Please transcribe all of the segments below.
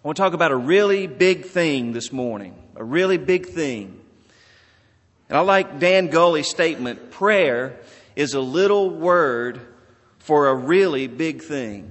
I want to talk about a really big thing this morning. A really big thing. And I like Dan Gulley's statement, prayer is a little word for a really big thing.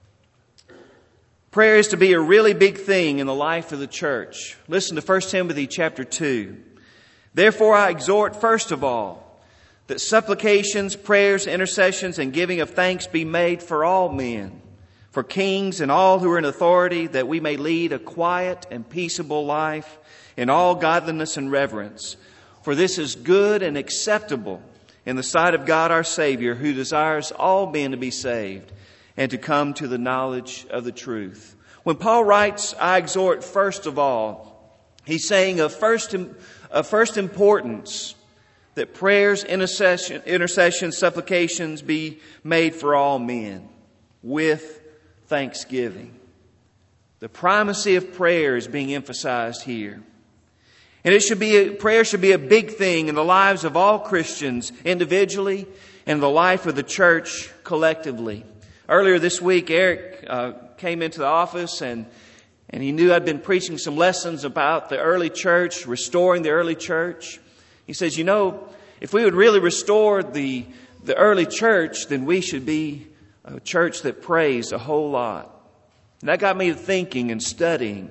Prayer is to be a really big thing in the life of the church. Listen to 1 Timothy chapter 2. Therefore I exhort first of all that supplications, prayers, intercessions, and giving of thanks be made for all men, for kings and all who are in authority, that we may lead a quiet and peaceable life in all godliness and reverence. For this is good and acceptable in the sight of God our Savior, who desires all men to be saved and to come to the knowledge of the truth. When Paul writes, I exhort first of all, he's saying of first importance that prayers, intercessions, supplications be made for all men with thanksgiving. The primacy of prayer is being emphasized here. And prayer should be a big thing in the lives of all Christians individually and the life of the church collectively. Earlier this week, Eric came into the office and he knew I'd been preaching some lessons about the early church, restoring the early church. He says, if we would really restore the early church, then we should be a church that prays a whole lot. And that got me to thinking and studying.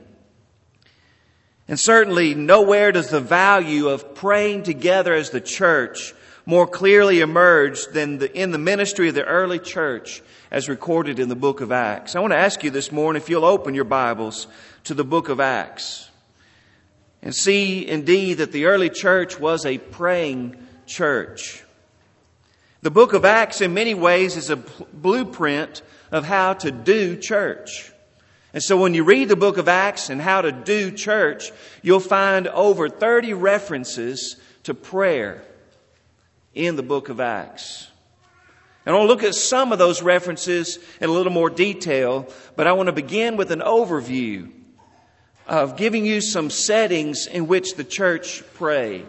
And certainly nowhere does the value of praying together as the church more clearly emerge than in the ministry of the early church as recorded in the book of Acts. I want to ask you this morning if you'll open your Bibles to the book of Acts and see indeed that the early church was a praying church. The book of Acts in many ways is a blueprint of how to do church. And so when you read the book of Acts and how to do church, you'll find over 30 references to prayer in the book of Acts. And I'll look at some of those references in a little more detail, but I want to begin with an overview of giving you some settings in which the church prayed.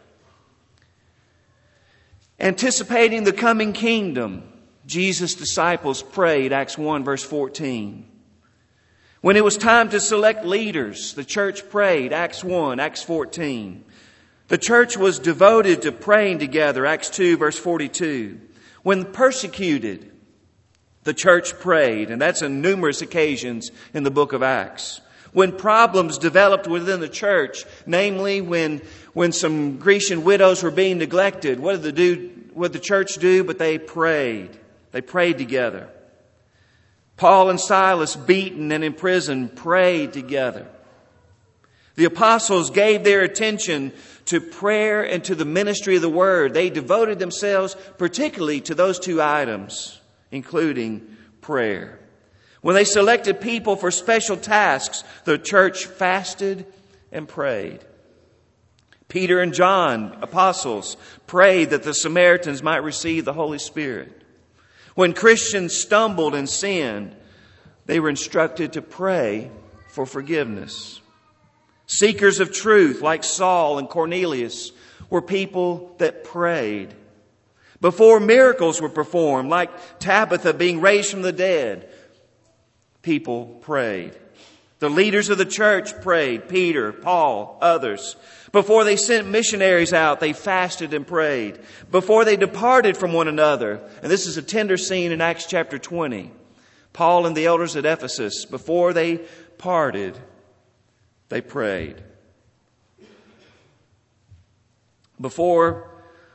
Anticipating the coming kingdom, Jesus' disciples prayed, Acts 1 verse 14. When it was time to select leaders, the church prayed, Acts 1, Acts 14. The church was devoted to praying together, Acts 2 verse 42. When persecuted, the church prayed, and that's on numerous occasions in the book of Acts. When problems developed within the church, namely when some Grecian widows were being neglected, what did the church do? But they prayed. They prayed together. Paul and Silas, beaten and imprisoned, prayed together. The apostles gave their attention to prayer and to the ministry of the word. They devoted themselves particularly to those two items, including prayer. When they selected people for special tasks, the church fasted and prayed. Peter and John, apostles, prayed that the Samaritans might receive the Holy Spirit. When Christians stumbled and sinned, they were instructed to pray for forgiveness. Seekers of truth like Saul and Cornelius were people that prayed. Before miracles were performed, like Tabitha being raised from the dead, people prayed. The leaders of the church prayed, Peter, Paul, others. Before they sent missionaries out, they fasted and prayed. Before they departed from one another, and this is a tender scene in Acts chapter 20, Paul and the elders at Ephesus, before they parted, they prayed. Before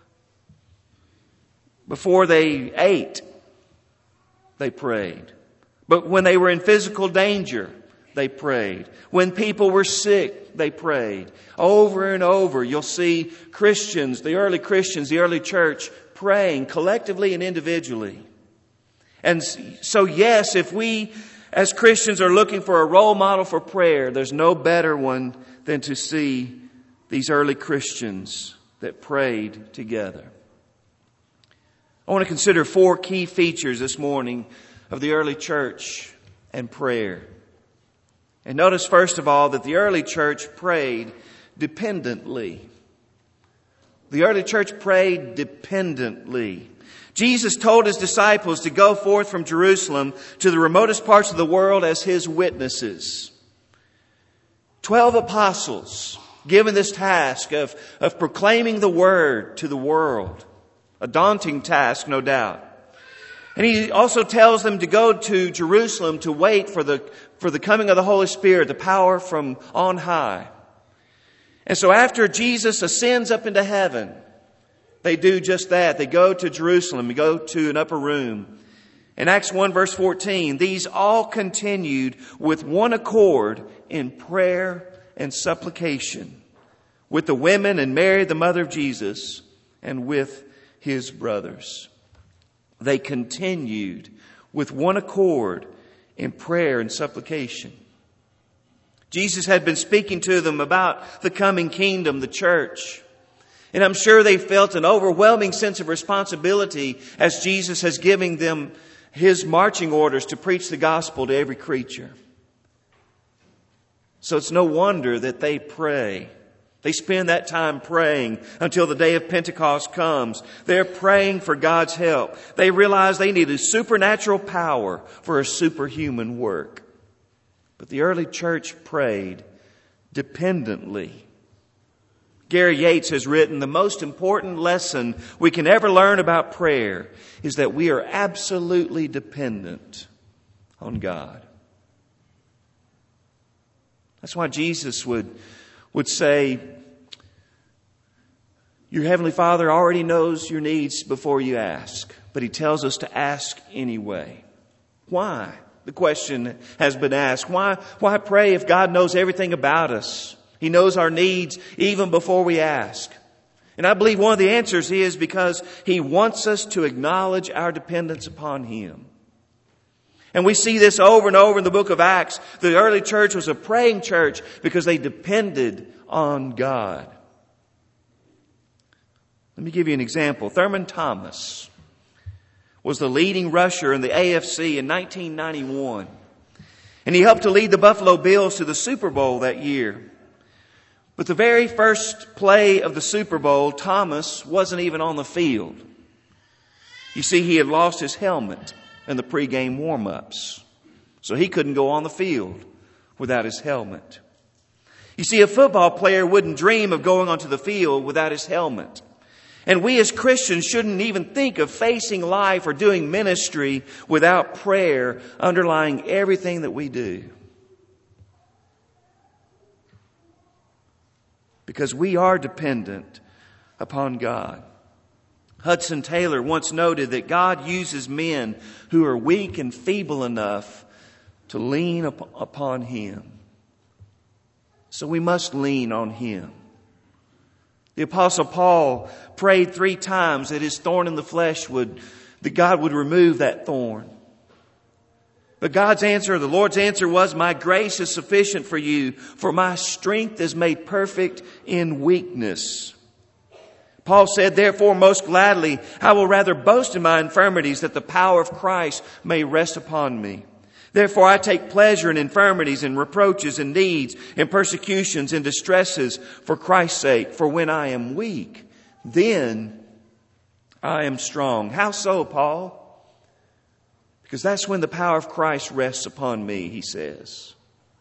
they ate, they prayed. But when they were in physical danger, they prayed. When people were sick, they prayed. Over and over, you'll see Christians, the early church, praying collectively and individually. And so, yes, if we as Christians are looking for a role model for prayer, there's no better one than to see these early Christians that prayed together. I want to consider 4 key features this morning of the early church and prayer. And notice, first of all, that the early church prayed dependently. The early church prayed dependently. Jesus told his disciples to go forth from Jerusalem to the remotest parts of the world as his witnesses. 12 apostles given this task of proclaiming the word to the world. A daunting task, no doubt. And he also tells them to go to Jerusalem to wait for the coming of the Holy Spirit, the power from on high. And so after Jesus ascends up into heaven, they do just that. They go to Jerusalem, they go to an upper room. In Acts 1 verse 14, these all continued with one accord in prayer and supplication with the women and Mary, the mother of Jesus, and with his brothers. They continued with one accord in prayer and supplication. Jesus had been speaking to them about the coming kingdom, the church. And I'm sure they felt an overwhelming sense of responsibility as Jesus has given them his marching orders to preach the gospel to every creature. So it's no wonder that they pray. They spend that time praying until the day of Pentecost comes. They're praying for God's help. They realize they need a supernatural power for a superhuman work. But the early church prayed dependently. Gary Yates has written, the most important lesson we can ever learn about prayer is that we are absolutely dependent on God. That's why Jesus would say, your Heavenly Father already knows your needs before you ask, but He tells us to ask anyway. Why? The question has been asked. Why pray if God knows everything about us? He knows our needs even before we ask. And I believe one of the answers is because He wants us to acknowledge our dependence upon Him. And we see this over and over in the book of Acts. The early church was a praying church because they depended on God. Let me give you an example. Thurman Thomas was the leading rusher in the AFC in 1991. And he helped to lead the Buffalo Bills to the Super Bowl that year. But the very first play of the Super Bowl, Thomas wasn't even on the field. You see, he had lost his helmet in the pregame warm-ups. So he couldn't go on the field without his helmet. You see, a football player wouldn't dream of going onto the field without his helmet. And we as Christians shouldn't even think of facing life or doing ministry without prayer underlying everything that we do. Because we are dependent upon God. Hudson Taylor once noted that God uses men who are weak and feeble enough to lean upon Him. So we must lean on Him. The Apostle Paul prayed 3 times that his thorn in the flesh that God would remove that thorn. But the Lord's answer was, my grace is sufficient for you, for my strength is made perfect in weakness. Paul said, therefore, most gladly, I will rather boast in my infirmities that the power of Christ may rest upon me. Therefore, I take pleasure in infirmities and reproaches and needs and persecutions and distresses for Christ's sake. For when I am weak, then I am strong. How so, Paul? Because that's when the power of Christ rests upon me, he says.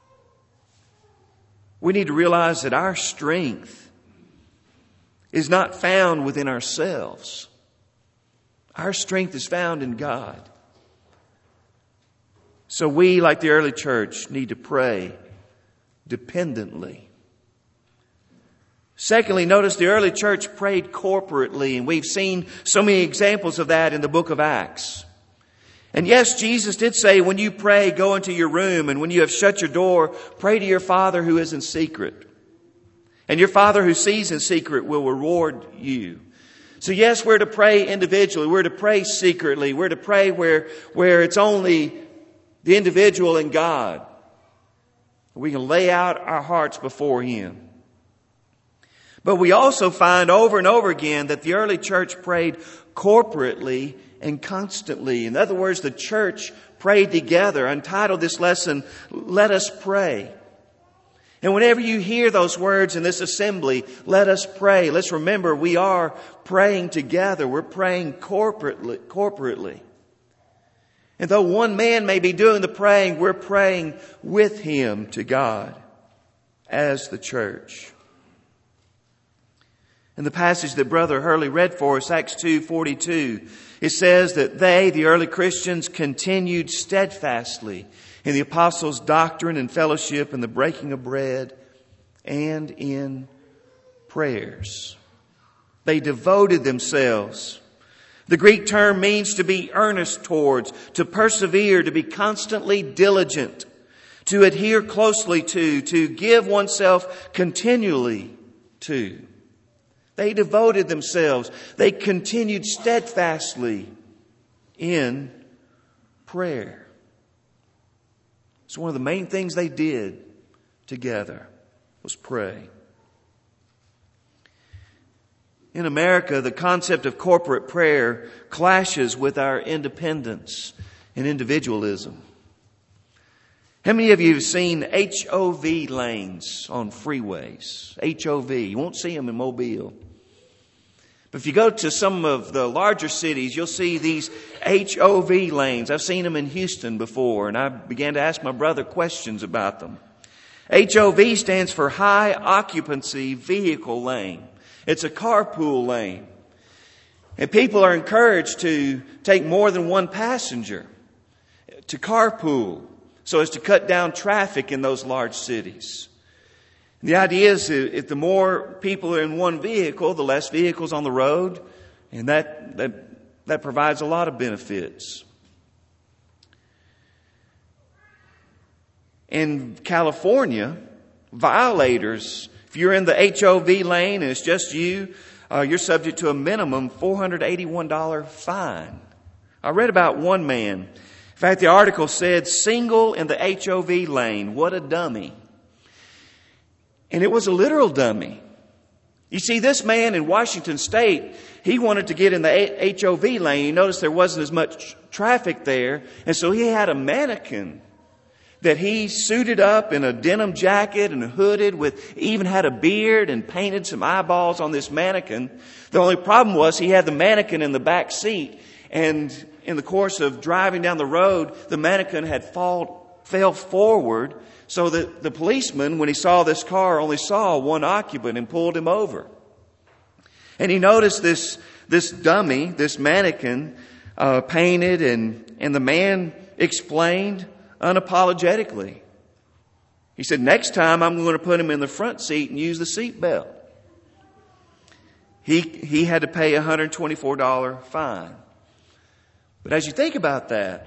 We need to realize that our strength is not found within ourselves. Our strength is found in God. So we, like the early church, need to pray dependently. Secondly, notice the early church prayed corporately, and we've seen so many examples of that in the book of Acts. And yes, Jesus did say, when you pray, go into your room, and when you have shut your door, pray to your Father who is in secret. And your Father who sees in secret will reward you. So yes, we're to pray individually. We're to pray secretly. We're to pray where it's only the individual and God. We can lay out our hearts before Him. But we also find over and over again that the early church prayed corporately and constantly. In other words, the church prayed together. I entitled this lesson, Let Us Pray. And whenever you hear those words in this assembly, let us pray. Let's remember we are praying together. We're praying corporately. And though one man may be doing the praying, we're praying with him to God. as the church. In the passage that Brother Hurley read for us, Acts 2:42, it says that they, the early Christians, continued steadfastly in the apostles' doctrine and fellowship and the breaking of bread and in prayers. They devoted themselves. The Greek term means to be earnest towards, to persevere, to be constantly diligent, to adhere closely to give oneself continually to. They devoted themselves. They continued steadfastly in prayer. So one of the main things they did together was pray. In America, the concept of corporate prayer clashes with our independence and individualism. How many of you have seen HOV lanes on freeways? HOV. You won't see them in Mobile. But if you go to some of the larger cities, you'll see these HOV lanes. I've seen them in Houston before, and I began to ask my brother questions about them. HOV stands for High Occupancy Vehicle Lane. It's a carpool lane. And people are encouraged to take more than one passenger, to carpool, so as to cut down traffic in those large cities. The idea is if the more people are in one vehicle, the less vehicles on the road, and that provides a lot of benefits. In California, violators, if you're in the HOV lane and it's just you, you're subject to a minimum $481 fine. I read about one man. In fact, the article said, single in the HOV lane. What a dummy. And it was a literal dummy. You see, this man in Washington State, he wanted to get in the HOV lane. He noticed there wasn't as much traffic there. And so he had a mannequin that he suited up in a denim jacket and hooded with, even had a beard and painted some eyeballs on this mannequin. The only problem was he had the mannequin in the back seat, and in the course of driving down the road, the mannequin had fell forward, so that the policeman, when he saw this car, only saw one occupant and pulled him over. And he noticed this dummy, this mannequin, painted, and the man explained unapologetically. He said, next time I'm going to put him in the front seat and use the seat belt. He had to pay a $124 fine. But as you think about that,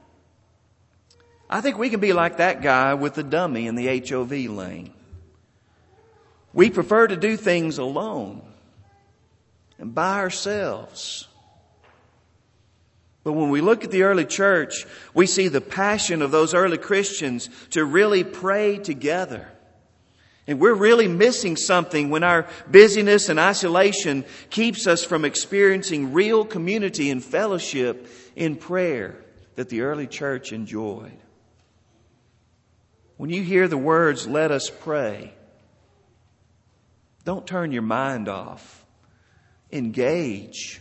I think we can be like that guy with the dummy in the HOV lane. We prefer to do things alone and by ourselves. But when we look at the early church, we see the passion of those early Christians to really pray together. And we're really missing something when our busyness and isolation keeps us from experiencing real community and fellowship in prayer that the early church enjoyed. When you hear the words, "Let us pray," don't turn your mind off. Engage.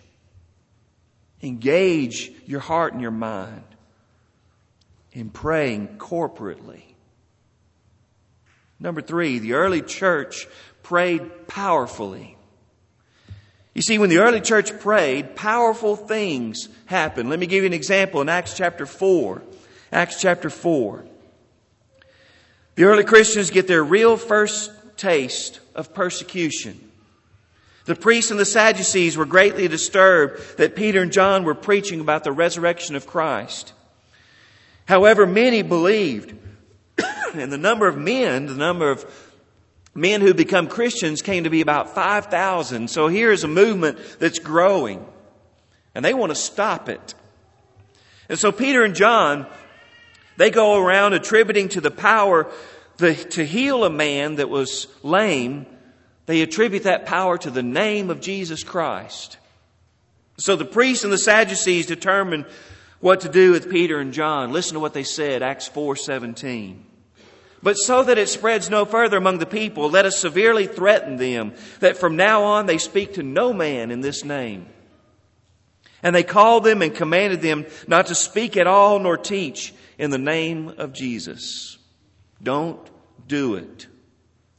Engage your heart and your mind in praying corporately. Number 3, the early church prayed powerfully. You see, when the early church prayed, powerful things happened. Let me give you an example in Acts chapter 4. Acts chapter 4. The early Christians get their real first taste of persecution. The priests and the Sadducees were greatly disturbed that Peter and John were preaching about the resurrection of Christ. However, many believed. And the number of men who become Christians came to be about 5,000. So here's a movement that's growing. And they want to stop it. And so Peter and John, they go around attributing to the power to heal a man that was lame. They attribute that power to the name of Jesus Christ. So the priests and the Sadducees determined what to do with Peter and John. Listen to what they said, Acts 4:17. But so that it spreads no further among the people, let us severely threaten them that from now on they speak to no man in this name. And they called them and commanded them not to speak at all nor teach in the name of Jesus. Don't do it.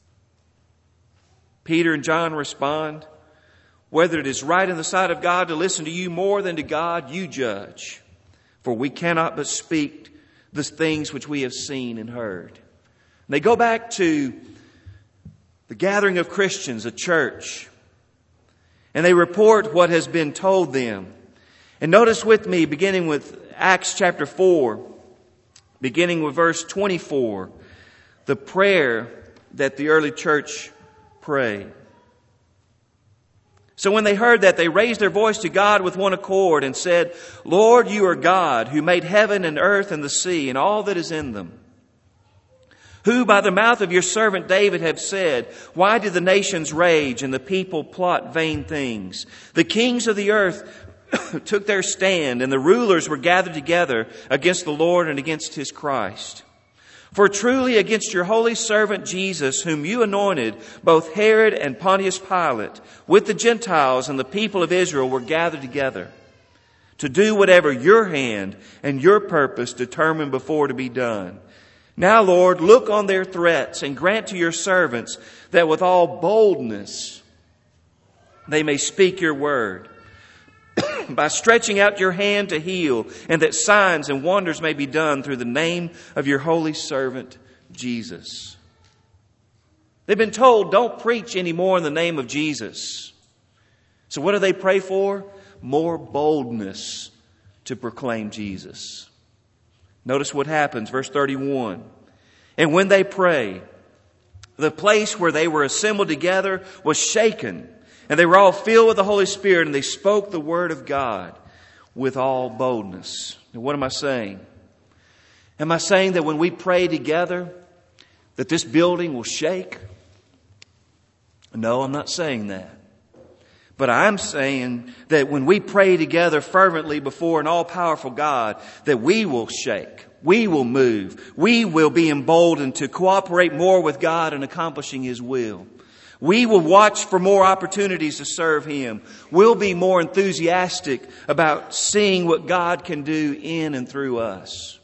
Peter and John respond, "Whether it is right in the sight of God to listen to you more than to God, you judge. For we cannot but speak the things which we have seen and heard." And they go back to the gathering of Christians, a church, and they report what has been told them. And notice with me, beginning with Acts chapter 4, beginning with verse 24, the prayer that the early church prayed. "So when they heard that, they raised their voice to God with one accord and said, 'Lord, you are God, who made heaven and earth and the sea and all that is in them. Who by the mouth of your servant David have said, why do the nations rage and the people plot vain things? The kings of the earth took their stand, and the rulers were gathered together against the Lord and against his Christ. For truly against your holy servant Jesus, whom you anointed, both Herod and Pontius Pilate, with the Gentiles and the people of Israel, were gathered together to do whatever your hand and your purpose determined before to be done. Now, Lord, look on their threats and grant to your servants that with all boldness they may speak your word, by stretching out your hand to heal, and that signs and wonders may be done through the name of your holy servant, Jesus.'" They've been told, don't preach anymore in the name of Jesus. So what do they pray for? More boldness to proclaim Jesus. Notice what happens, verse 31. "And when they prayed, the place where they were assembled together was shaken, and they were all filled with the Holy Spirit, and they spoke the word of God with all boldness." Now, what am I saying? Am I saying that when we pray together, that this building will shake? No, I'm not saying that. But I'm saying that when we pray together fervently before an all-powerful God, that we will shake, we will move, we will be emboldened to cooperate more with God in accomplishing His will. We will watch for more opportunities to serve Him. We'll be more enthusiastic about seeing what God can do in and through us.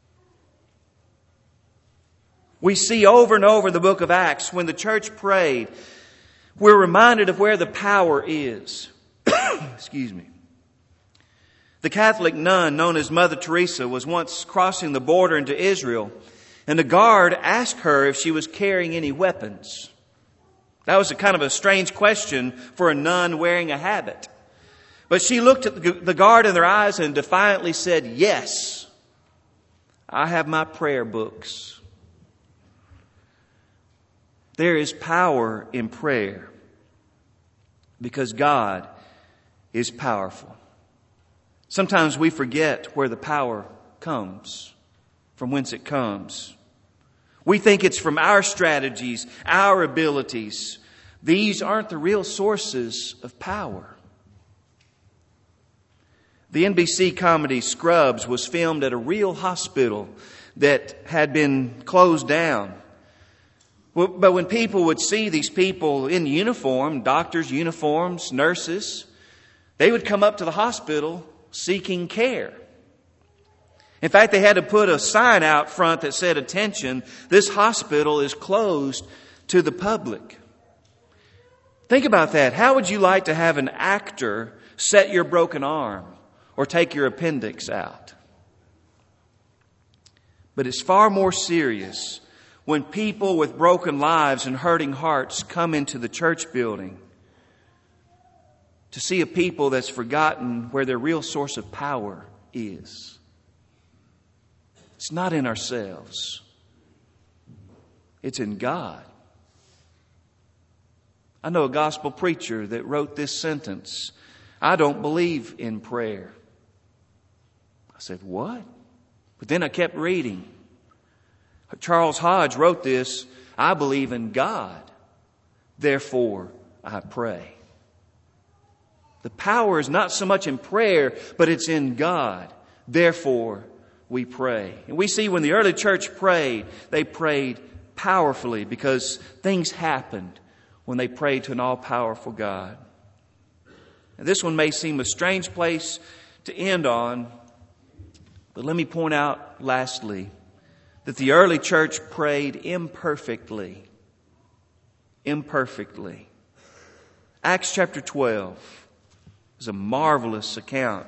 We see over and over in the book of Acts, when the church prayed, we're reminded of where the power is. Excuse me. The Catholic nun known as Mother Teresa was once crossing the border into Israel, and the guard asked her if she was carrying any weapons. That was a kind of a strange question for a nun wearing a habit. But she looked at the guard in their eyes and defiantly said, "Yes, I have my prayer books." There is power in prayer because God is powerful. Sometimes we forget where the power comes, from whence it comes. We think it's from our strategies, our abilities. These aren't the real sources of power. The NBC comedy Scrubs was filmed at a real hospital that had been closed down. But when people would see these people in uniform, doctors' uniforms, nurses, they would come up to the hospital seeking care. In fact, they had to put a sign out front that said, "Attention, this hospital is closed to the public." Think about that. How would you like to have an actor set your broken arm or take your appendix out? But it's far more serious when people with broken lives and hurting hearts come into the church building to see a people that's forgotten where their real source of power is. It's not in ourselves. It's in God. I know a gospel preacher that wrote this sentence, "I don't believe in prayer." I said, "What?" But then I kept reading. Charles Hodge wrote this, "I believe in God, therefore I pray." The power is not so much in prayer, but it's in God, therefore we pray. And we see when the early church prayed, they prayed powerfully because things happened when they prayed to an all-powerful God. And this one may seem a strange place to end on, but let me point out lastly that the early church prayed imperfectly. Imperfectly. Acts chapter 12 is a marvelous account.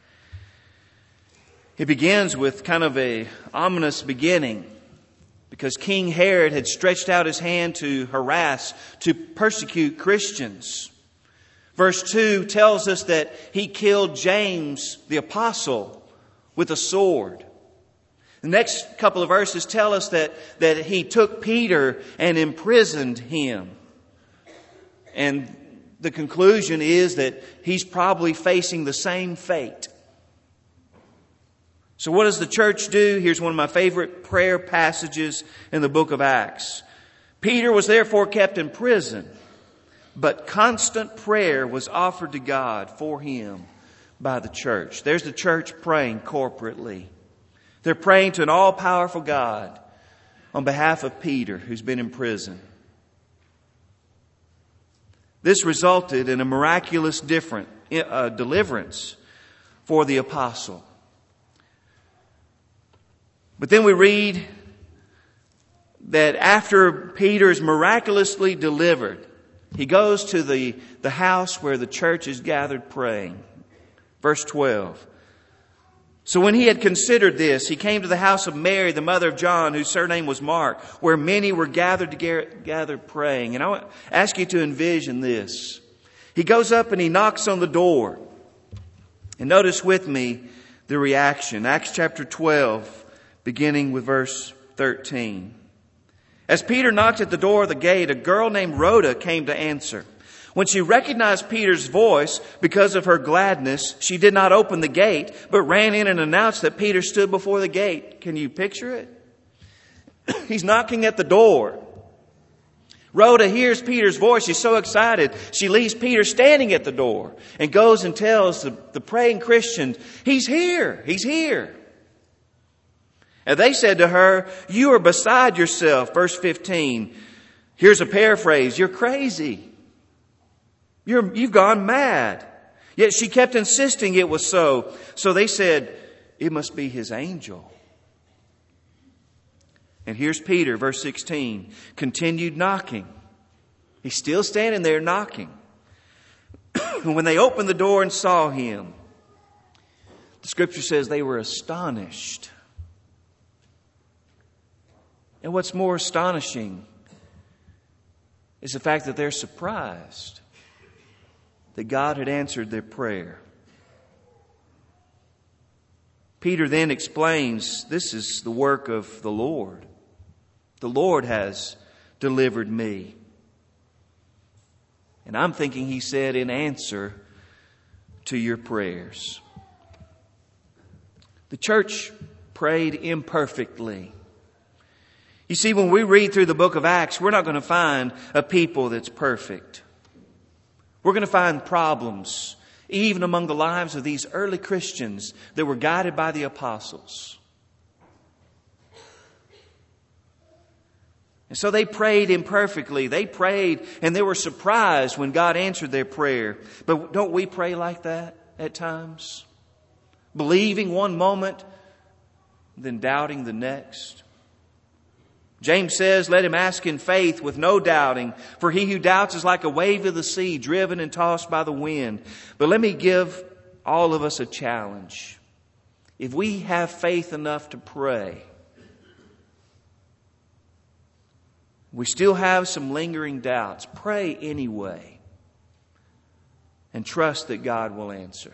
It begins with kind of an ominous beginning because King Herod had stretched out his hand to harass, to persecute Christians. Verse 2 tells us that he killed James, the apostle, with a sword. The next couple of verses tell us that he took Peter and imprisoned him. And the conclusion is that he's probably facing the same fate. So what does the church do? Here's one of my favorite prayer passages in the book of Acts. Peter was therefore kept in prison, but constant prayer was offered to God for him by the church. There's the church praying corporately. They're praying to an all-powerful God on behalf of Peter, who's been in prison. This resulted in a miraculous deliverance for the apostle. But then we read that after Peter is miraculously delivered, he goes to the house where the church is gathered praying. Verse 12. So when he had considered this, he came to the house of Mary, the mother of John, whose surname was Mark, where many were gathered praying. And I want to ask you to envision this. He goes up and he knocks on the door. And notice with me the reaction. Acts chapter 12. Beginning with verse 13. As Peter knocked at the door of the gate, a girl named Rhoda came to answer. When she recognized Peter's voice because of her gladness, she did not open the gate, but ran in and announced that Peter stood before the gate. Can you picture it? He's knocking at the door. Rhoda hears Peter's voice. She's so excited. She leaves Peter standing at the door and goes and tells the praying Christians, "He's here. He's here." And they said to her, "You are beside yourself." Verse 15. Here's a paraphrase. "You're crazy. You've gone mad." Yet she kept insisting it was so. So they said, "It must be his angel." And here's Peter, verse 16, continued knocking. He's still standing there knocking. When they opened the door and saw him, the scripture says they were astonished. And what's more astonishing is the fact that they're surprised that God had answered their prayer. Peter then explains, this is the work of the Lord. The Lord has delivered me. And I'm thinking he said in answer to your prayers. The church prayed imperfectly. You see, when we read through the book of Acts, we're not going to find a people that's perfect. We're going to find problems, even among the lives of these early Christians that were guided by the apostles. And so they prayed imperfectly. They prayed and they were surprised when God answered their prayer. But don't we pray like that at times? Believing one moment, then doubting the next. James says, "Let him ask in faith with no doubting, for he who doubts is like a wave of the sea, driven and tossed by the wind." But let me give all of us a challenge. If we have faith enough to pray, we still have some lingering doubts, pray anyway and trust that God will answer.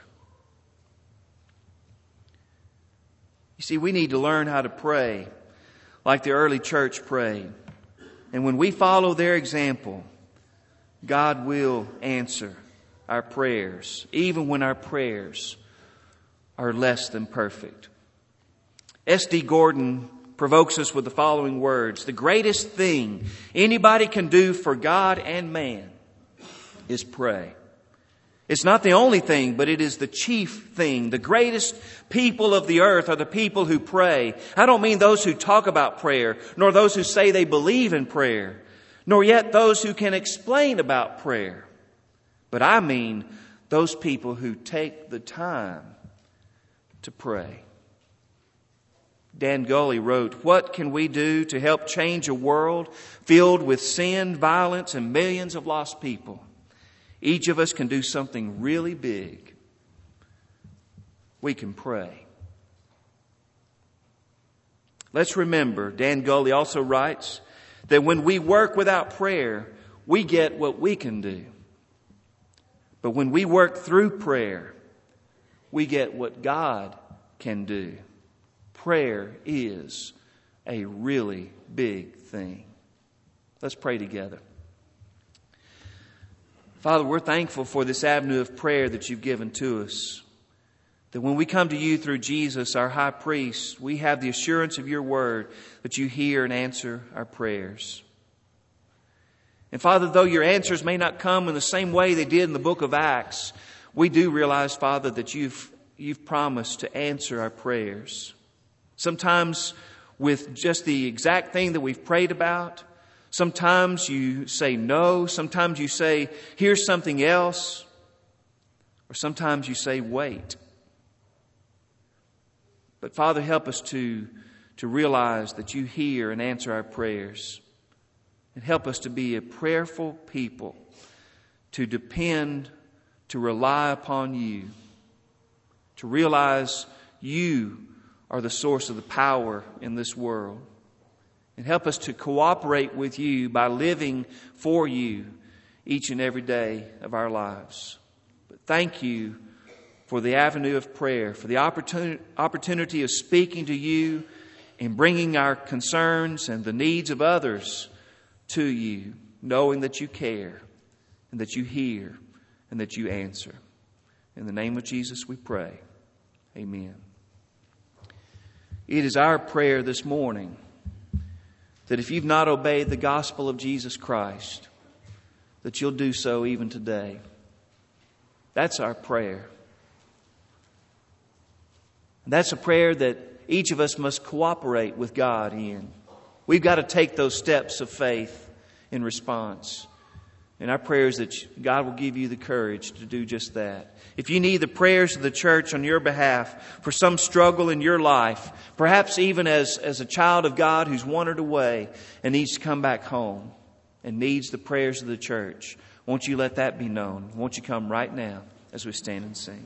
You see, we need to learn how to pray like the early church prayed. And when we follow their example, God will answer our prayers, even when our prayers are less than perfect. S.D. Gordon provokes us with the following words: "The greatest thing anybody can do for God and man is pray. It's not the only thing, but it is the chief thing. The greatest people of the earth are the people who pray. I don't mean those who talk about prayer, nor those who say they believe in prayer, nor yet those who can explain about prayer. But I mean those people who take the time to pray." Dan Gulley wrote, "What can we do to help change a world filled with sin, violence, and millions of lost people? Each of us can do something really big. We can pray. Let's remember, Dan Gulley also writes, that when we work without prayer, we get what we can do. But when we work through prayer, we get what God can do. Prayer is a really big thing. Let's pray together. Father, we're thankful for this avenue of prayer that you've given to us. That when we come to you through Jesus, our high priest, we have the assurance of your word that you hear and answer our prayers. And Father, though your answers may not come in the same way they did in the book of Acts, we do realize, Father, that you've promised to answer our prayers. Sometimes with just the exact thing that we've prayed about. Sometimes you say no. Sometimes you say, here's something else. Or sometimes you say, wait. But Father, help us to realize that you hear and answer our prayers. And help us to be a prayerful people, to depend, to rely upon you, to realize you are the source of the power in this world. And help us to cooperate with you by living for you each and every day of our lives. But thank you for the avenue of prayer, for the opportunity of speaking to you and bringing our concerns and the needs of others to you, knowing that you care and that you hear and that you answer. In the name of Jesus we pray. Amen. It is our prayer this morning that if you've not obeyed the gospel of Jesus Christ, that you'll do so even today. That's our prayer. That's a prayer that each of us must cooperate with God in. We've got to take those steps of faith in response. And our prayer is that God will give you the courage to do just that. If you need the prayers of the church on your behalf for some struggle in your life, perhaps even as a child of God who's wandered away and needs to come back home and needs the prayers of the church, won't you let that be known? Won't you come right now as we stand and sing?